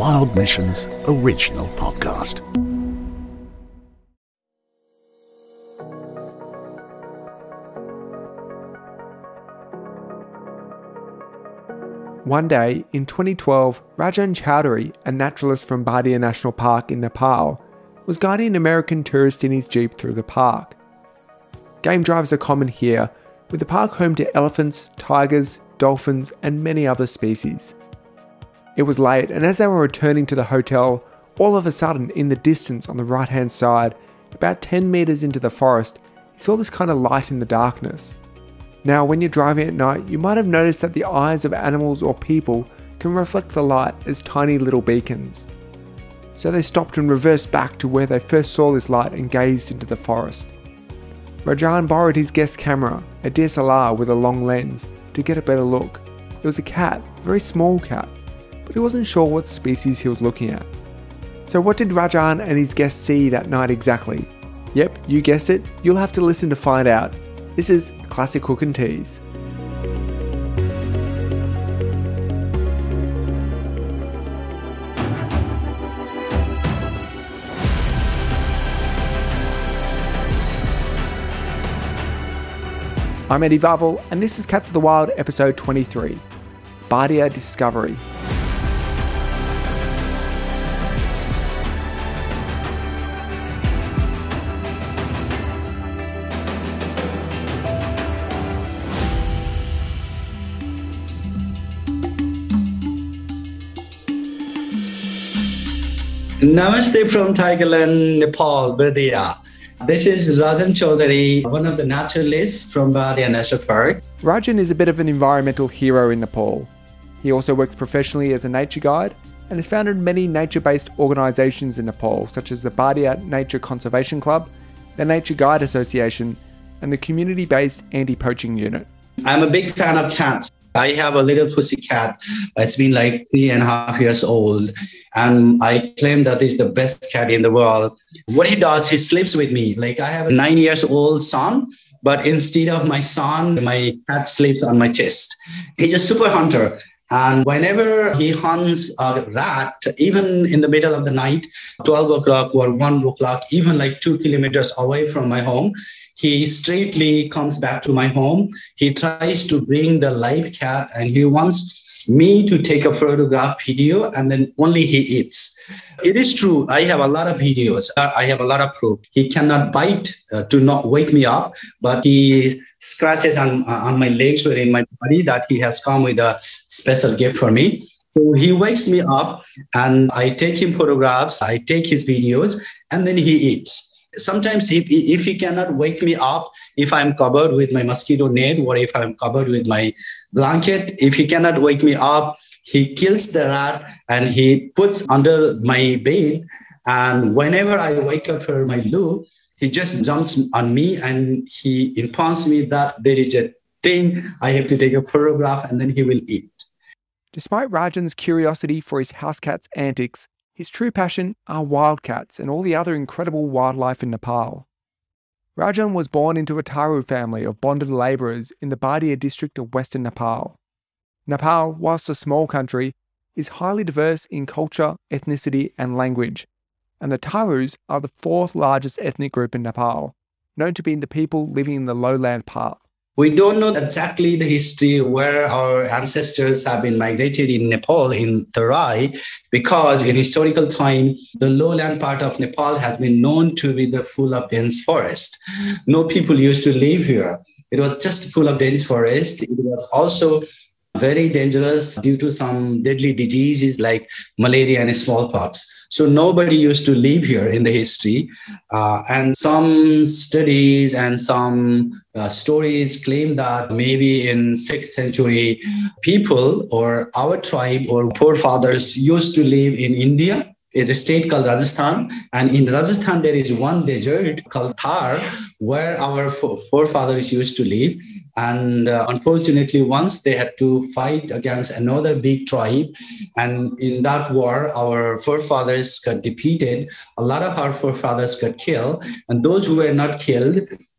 Wild Missions original podcast. One day, in 2012, Rajan Chowdhury, a naturalist from Bardia National Park in Nepal, was guiding an American tourist in his jeep through the park. Game drives are common here, with the park home to elephants, tigers, dolphins, and many other species. It was late, and as they were returning to the hotel, all of a sudden, in the distance on the right-hand side, about 10 metres into the forest, he saw this kind of light in the darkness. Now, when you're driving at night, you might have noticed that the eyes of animals or people can reflect the light as tiny little beacons. So they stopped and reversed back to where they first saw this light and gazed into the forest. Rajan borrowed his guest's camera, a DSLR with a long lens, to get a better look. It was a cat, a very small cat, but he wasn't sure what species he was looking at. So what did Rajan and his guest see that night exactly? Yep, you guessed it, you'll have to listen to find out. This is Classic Hook and Tease. I'm Eddie Varvel, and this is Cats of the Wild, episode 23, Bardia Discovery. Namaste from Tigerland, Nepal, Bardia. This is Rajan Chowdhury, one of the naturalists from Bardia National Park. Rajan is a bit of an environmental hero in Nepal. He also works professionally as a nature guide and has founded many nature-based organisations in Nepal, such as the Bardia Nature Conservation Club, the Nature Guide Association, and the community-based anti-poaching unit. I'm a big fan of cats. I have a little pussy cat. It's been like 3.5 years old. And I claim that is the best cat in the world. What he does, he sleeps with me. Like I have a 9-year-old son, but instead of my son, my cat sleeps on my chest. He's a super hunter. And whenever he hunts a rat, even in the middle of the night, 12 o'clock or 1 o'clock, even like 2 kilometers away from my home, he straightly comes back to my home. He tries to bring the live cat and he wants me to take a photograph video and then only he eats. It is true. I have a lot of videos. I have a lot of proof. He cannot bite to not wake me up, but he scratches on my legs or in my body that he has come with a special gift for me. So he wakes me up and I take him photographs. I take his videos and then he eats. Sometimes if he cannot wake me up, if I'm covered with my mosquito net or if I'm covered with my blanket, if he cannot wake me up, he kills the rat and he puts under my bed. And whenever I wake up for my loo, he just jumps on me and he informs me that there is a thing I have to take a photograph and then he will eat. Despite Rajan's curiosity for his house cat's antics, his true passion are wildcats and all the other incredible wildlife in Nepal. Rajan was born into a Tharu family of bonded labourers in the Bardia district of western Nepal. Nepal, whilst a small country, is highly diverse in culture, ethnicity and language, and the Tharus are the 4th largest ethnic group in Nepal, known to be the people living in the lowland part. We don't know exactly the history where our ancestors have been migrated in Nepal, in Terai, because in historical time, the lowland part of Nepal has been known to be full of dense forest. No people used to live here. It was just full of dense forest. It was also very dangerous due to some deadly diseases like malaria and smallpox. So nobody used to live here in the history. And some studies and some stories claim that maybe in 6th century, people or our tribe or forefathers used to live in India. It's a state called Rajasthan. And in Rajasthan, there is one desert called Thar where our forefathers used to live. And unfortunately, once they had to fight against another big tribe. And in that war, our forefathers got defeated. A lot of our forefathers got killed. And those who were not killed,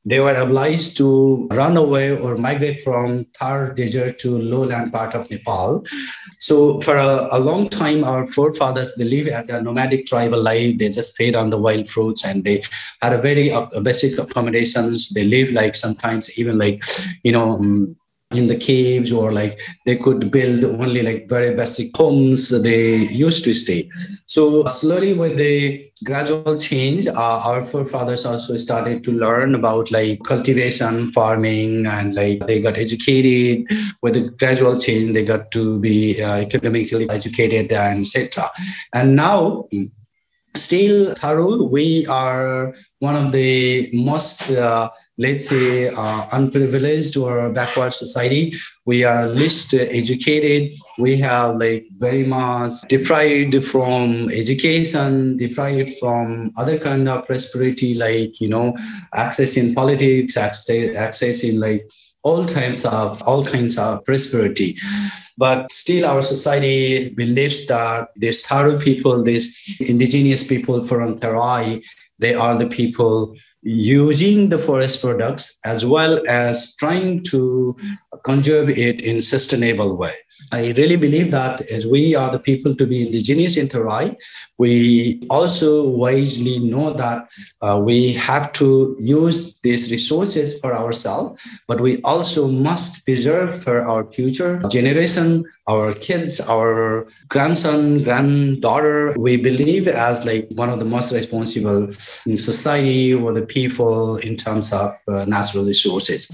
they were obliged to run away or migrate from Thar Desert to lowland part of Nepal. So for a long time, our forefathers, they lived as a nomadic tribal life. They just fed on the wild fruits and they had a very basic accommodations. They lived like sometimes even like, you know, in the caves, or like they could build only like very basic homes they used to stay. So slowly with the gradual change, our forefathers also started to learn about like cultivation, farming, and like they got educated. With the gradual change, they got to be academically educated and etc. And now still, Tharu, we are one of the most, let's say, unprivileged or backward society. We are least educated. We have like very much deprived from education, deprived from other kind of prosperity, like, you know, access in politics, access in like all kinds of prosperity. But still, our society believes that these Tharu people, these indigenous people from Terai, they are the people using the forest products as well as trying to conserve it in sustainable way. I really believe that as we are the people to be indigenous in Terai, we also wisely know that we have to use these resources for ourselves, but we also must preserve for our future generation, our kids, our grandson, granddaughter. We believe as like one of the most responsible in society or the people in terms of natural resources.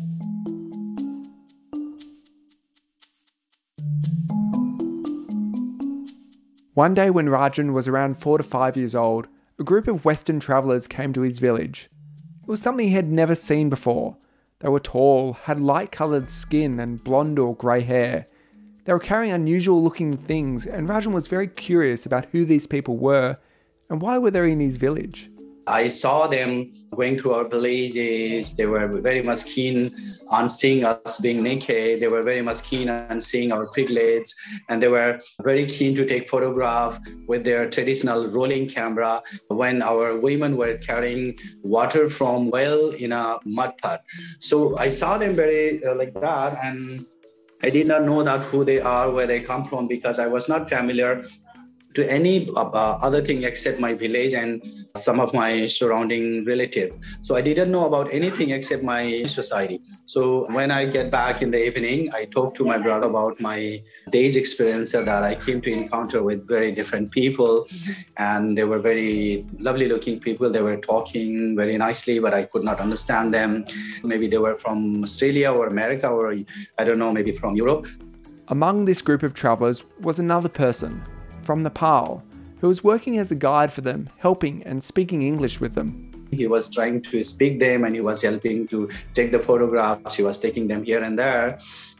One day when Rajan was around 4 to 5 years old, a group of Western travellers came to his village. It was something he had never seen before. They were tall, had light-coloured skin and blonde or grey hair. They were carrying unusual looking things, and Rajan was very curious about who these people were and why were they in his village. I saw them going through our villages. They were very much keen on seeing us being naked. They were very much keen on seeing our piglets. And they were very keen to take photograph with their traditional rolling camera when our women were carrying water from well in a mud pot. So I saw them very like that. And I did not know that who they are, where they come from, because I was not familiar to any other thing except my village and some of my surrounding relatives. So I didn't know about anything except my society. So when I get back in the evening, I talk to my brother about my day's experience that I came to encounter with very different people. And they were very lovely looking people. They were talking very nicely, but I could not understand them. Maybe they were from Australia or America, or I don't know, maybe from Europe. Among this group of travellers was another person from Nepal, who was working as a guide for them, helping and speaking English with them. He was trying to speak them and he was helping to take the photographs. He was taking them here and there.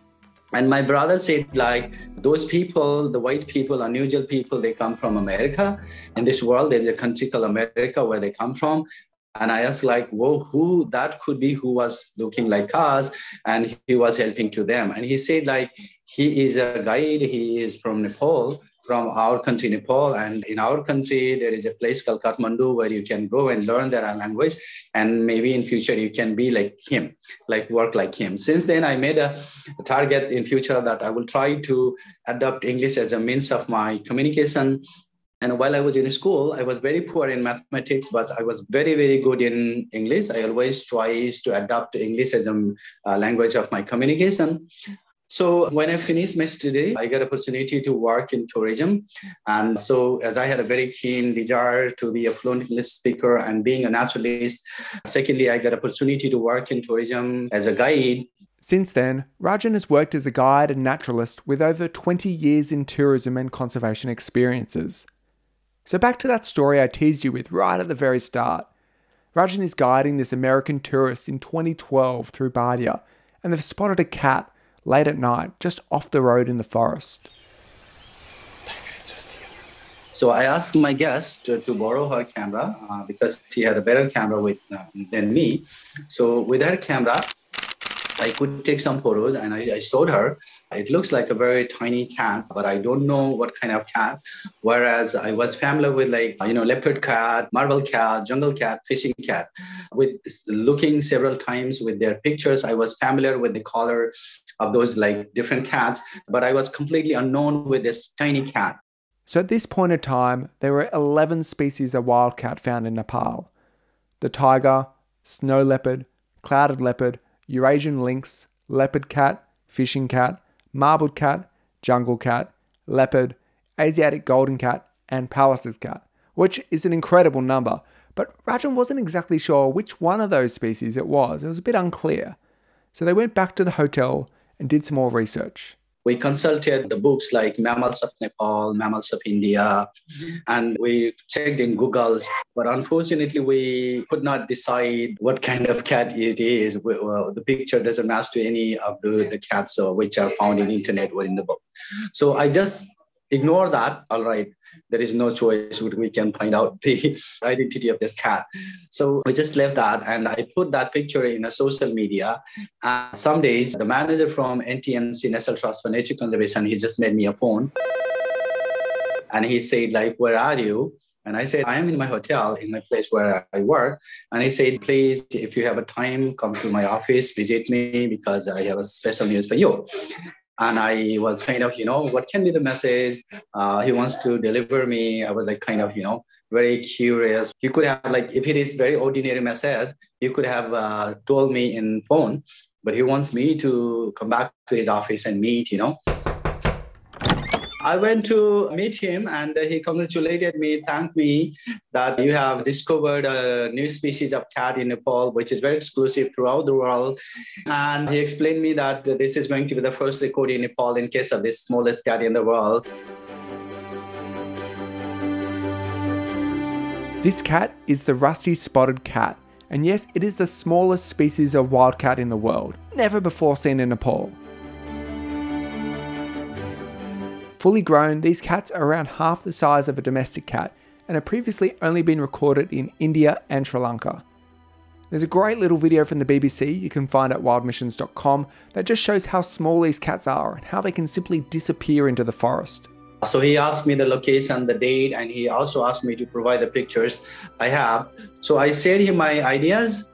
And my brother said, like, those people, the white people, unusual people, they come from America. In this world, there's a country called America where they come from. And I asked, like, whoa, who that could be, who was looking like us, and he was helping to them. And he said, like, he is a guide, he is from Nepal, from our country, Nepal. And in our country, there is a place called Kathmandu where you can go and learn their language. And maybe in future, you can be like him, like work like him. Since then, I made a target in future that I will try to adopt English as a means of my communication. And while I was in school, I was very poor in mathematics, but I was very, very good in English. I always try to adapt English as a language of my communication. So when I finished my study, I got opportunity to work in tourism. And so as I had a very keen desire to be a fluent English speaker and being a naturalist, secondly, I got opportunity to work in tourism as a guide. Since then, Rajan has worked as a guide and naturalist with over 20 years in tourism and conservation experiences. So back to that story I teased you with right at the very start. Rajan is guiding this American tourist in 2012 through Bardia, and they've spotted a cat late at night, just off the road in the forest. So I asked my guest to borrow her camera because she had a better camera than me. So with her camera, I I could take some photos and I showed her. It looks like a very tiny cat, but I don't know what kind of cat. Whereas I was familiar with leopard cat, marble cat, jungle cat, fishing cat. With looking several times with their pictures, I was familiar with the color of those like different cats, but I was completely unknown with this tiny cat. So at this point in time, there were 11 species of wildcat found in Nepal. The tiger, snow leopard, clouded leopard, Eurasian lynx, leopard cat, fishing cat, marbled cat, jungle cat, leopard, Asiatic golden cat, and Pallas's cat, which is an incredible number. But Rajan wasn't exactly sure which one of those species it was. It was a bit unclear. So they went back to the hotel and did some more research. We consulted the books like Mammals of Nepal, Mammals of India, and we checked in Google's. But unfortunately, we could not decide what kind of cat it is. The picture doesn't match to any of the cats which are found in internet or in the book. So I just ignore that. All right, there is no choice. We can find out the identity of this cat. So we just left that, and I put that picture in a social media. Some days, the manager from NTNC, National Trust for Nature Conservation, he just made me a phone. And he said, like, where are you? And I said, I am in my hotel, in my place where I work. And he said, please, if you have a time, come to my office, visit me, because I have a special news for you. And I was kind of, what can be the message he wants to deliver me? I was like kind of, very curious. You could have if it is very ordinary message, you could have told me in phone, but he wants me to come back to his office and meet, I went to meet him and he congratulated me, thanked me that you have discovered a new species of cat in Nepal, which is very exclusive throughout the world. And he explained me that this is going to be the first record in Nepal in case of this smallest cat in the world. This cat is the rusty spotted cat. And yes, it is the smallest species of wildcat in the world, never before seen in Nepal. Fully grown, these cats are around half the size of a domestic cat and have previously only been recorded in India and Sri Lanka. There's a great little video from the BBC you can find at wildmissions.com that just shows how small these cats are and how they can simply disappear into the forest. So he asked me the location, the date, and he also asked me to provide the pictures I have. So I shared him my ideas,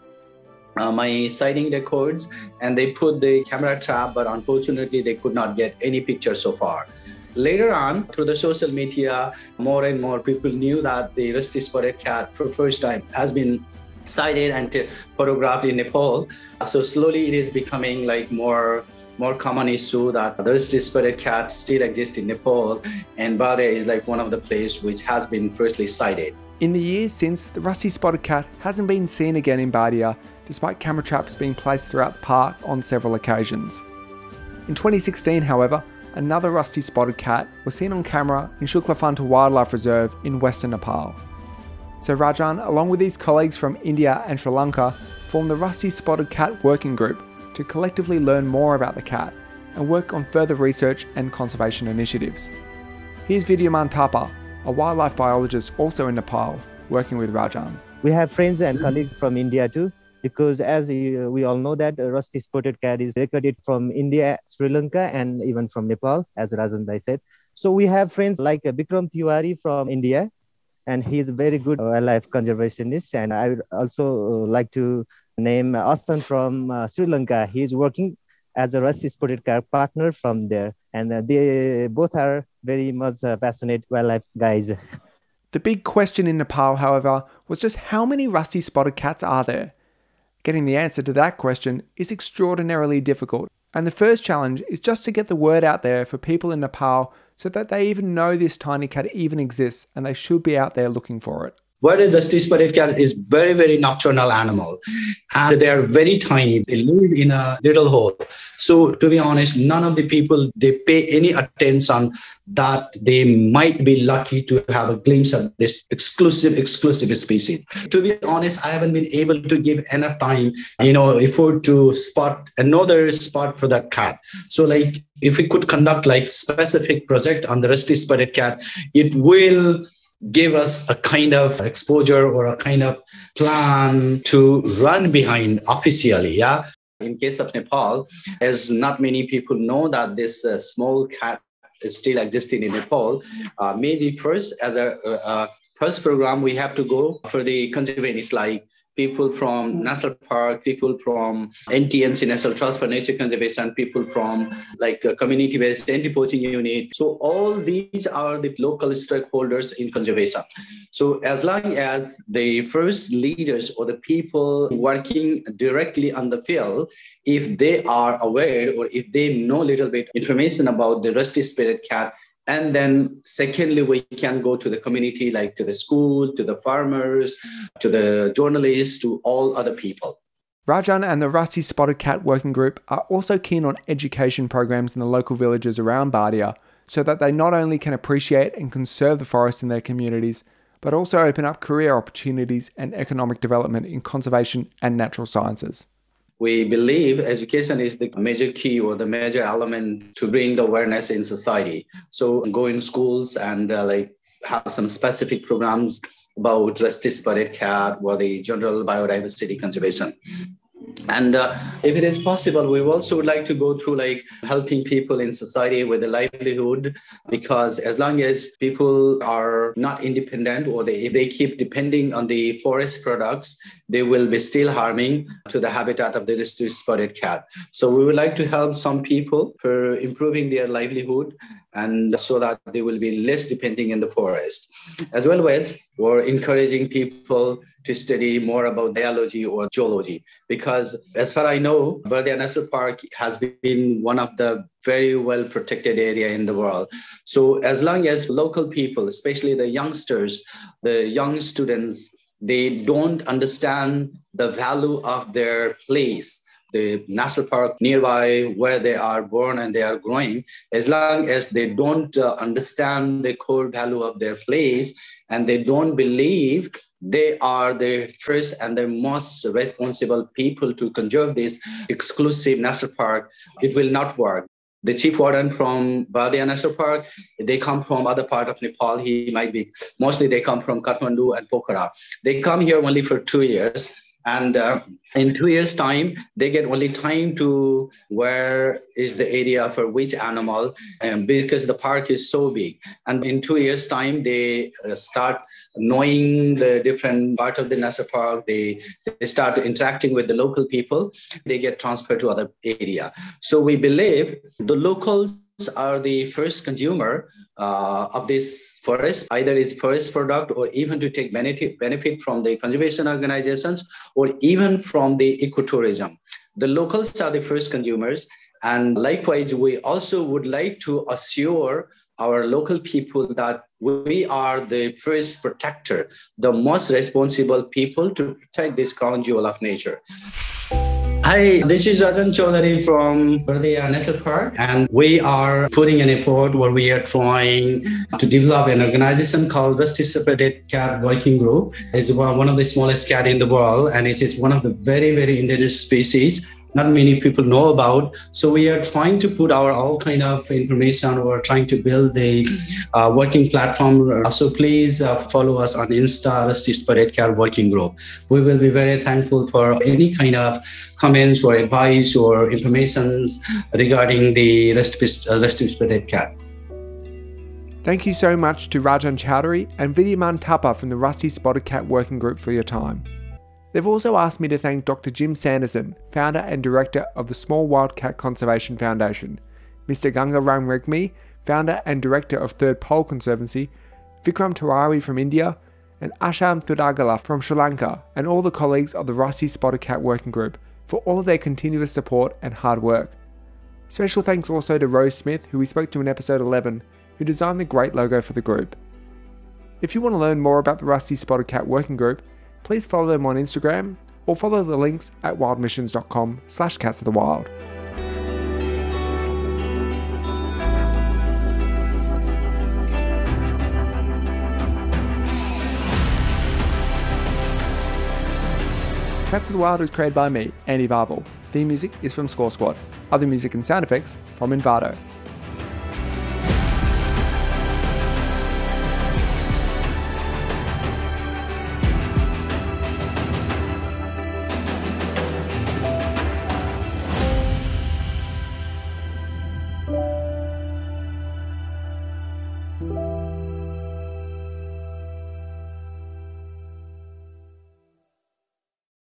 my sighting records, and they put the camera trap, but unfortunately they could not get any pictures so far. Later on, through the social media, more and more people knew that the rusty spotted cat for the first time has been sighted and photographed in Nepal. So slowly it is becoming more common issue that the rusty spotted cat still exists in Nepal, and Bade is one of the places which has been firstly sighted. In the years since, the rusty spotted cat hasn't been seen again in Bardia, despite camera traps being placed throughout the park on several occasions. In 2016, however, another rusty spotted cat was seen on camera in Shukla Phunta Wildlife Reserve in western Nepal. So Rajan, along with his colleagues from India and Sri Lanka, formed the Rusty Spotted Cat Working Group to collectively learn more about the cat and work on further research and conservation initiatives. Here's Vidyaman Thapa, a wildlife biologist also in Nepal, working with Rajan. We have friends and colleagues from India too, because as we all know that rusty spotted cat is recorded from India, Sri Lanka, and even from Nepal, as Rajan Bhai said. So we have friends like Bikram Tiwari from India, and he is a very good wildlife conservationist. And I would also like to name Astan from Sri Lanka. He is working as a rusty spotted cat partner from there. And they both are very much passionate wildlife guys. The big question in Nepal, however, was just how many rusty spotted cats are there? Getting the answer to that question is extraordinarily difficult, and the first challenge is just to get the word out there for people in Nepal so that they even know this tiny cat even exists and they should be out there looking for it. Whereas the rusty spotted cat is very, very nocturnal animal, and they are very tiny. They live in a little hole. So to be honest, none of the people, they pay any attention that they might be lucky to have a glimpse of this exclusive species. To be honest, I haven't been able to give enough time, effort to spot another spot for that cat. So if we could conduct specific project on the rusty spotted cat, it will give us a kind of exposure or a kind of plan to run behind officially, yeah. In case of Nepal, as not many people know that this small cat is still existing in Nepal, maybe first as a first program, we have to go for the conservationists like people from National Park, people from NTNC, National Trust for Nature Conservation, people from like community-based anti-poaching unit. So all these are the local stakeholders in conservation. So as long as the first leaders or the people working directly on the field, if they are aware or if they know a little bit information about the rusty-spotted cat, and then secondly, we can go to the community, like to the school, to the farmers, to the journalists, to all other people. Rajan and the Rusty Spotted Cat Working Group are also keen on education programs in the local villages around Bardia so that they not only can appreciate and conserve the forests in their communities, but also open up career opportunities and economic development in conservation and natural sciences. We believe education is the major key or the major element to bring the awareness in society. So go in schools and have some specific programs about rusty spotted cat or the general biodiversity conservation. And if it is possible, we also would like to go through helping people in society with a livelihood, because as long as people are not independent or if they keep depending on the forest products, they will be still harming to the habitat of the rusty spotted cat. So we would like to help some people for improving their livelihood and so that they will be less depending in the forest, as well as we're encouraging people to study more about biology or geology, because as far as I know, Bardia National Park has been one of the very well protected area in the world. So as long as local people, especially the youngsters, the young students, they don't understand the value of their place, the national park nearby where they are born and they are growing, as long as they don't understand the core value of their place and they don't believe they are the first and the most responsible people to conserve this exclusive national park, it will not work. The chief warden from Bardia National Park, they come from other part of Nepal. Mostly they come from Kathmandu and Pokhara. They come here only for 2 years. And in 2 years' time, they get only time to where is the area for which animal, because the park is so big. And in 2 years' time, they start knowing the different part of the national park. They start interacting with the local people. They get transferred to other area. So we believe the locals are the first consumer of this forest, either it's forest product or even to take benefit from the conservation organizations or even from the ecotourism. The locals are the first consumers. And likewise, we also would like to assure our local people that we are the first protector, the most responsible people to protect this crown jewel of nature. Hi, this is Rajan Chaudhary from Bardia National Park, and we are putting an effort where we are trying to develop an organization called Rusty Spotted Cat Working Group. It's one of the smallest cat in the world, and it is one of the very, very endangered species not many people know about. So we are trying to put our all kind of information or trying to build a working platform. So please follow us on Insta, Rusty Spotted Cat Working Group. We will be very thankful for any kind of comments or advice or informations regarding the Rusty Spotted Cat. Thank you so much to Rajan Chaudhary and Vidyaman Thapa from the Rusty Spotted Cat Working Group for your time. They've also asked me to thank Dr. Jim Sanderson, founder and director of the Small Wildcat Conservation Foundation, Mr. Gangaram Regmi, founder and director of Third Pole Conservancy, Vikram Tiwari from India, and Asham Thudagala from Sri Lanka, and all the colleagues of the Rusty Spotted Cat Working Group for all of their continuous support and hard work. Special thanks also to Rose Smith, who we spoke to in episode 11, who designed the great logo for the group. If you want to learn more about the Rusty Spotted Cat Working Group, please follow them on Instagram or follow the links at wildmissions.com/catsofthewild. Cats of the Wild is created by me, Andy Varvel. Theme music is from Score Squad. Other music and sound effects from Envato.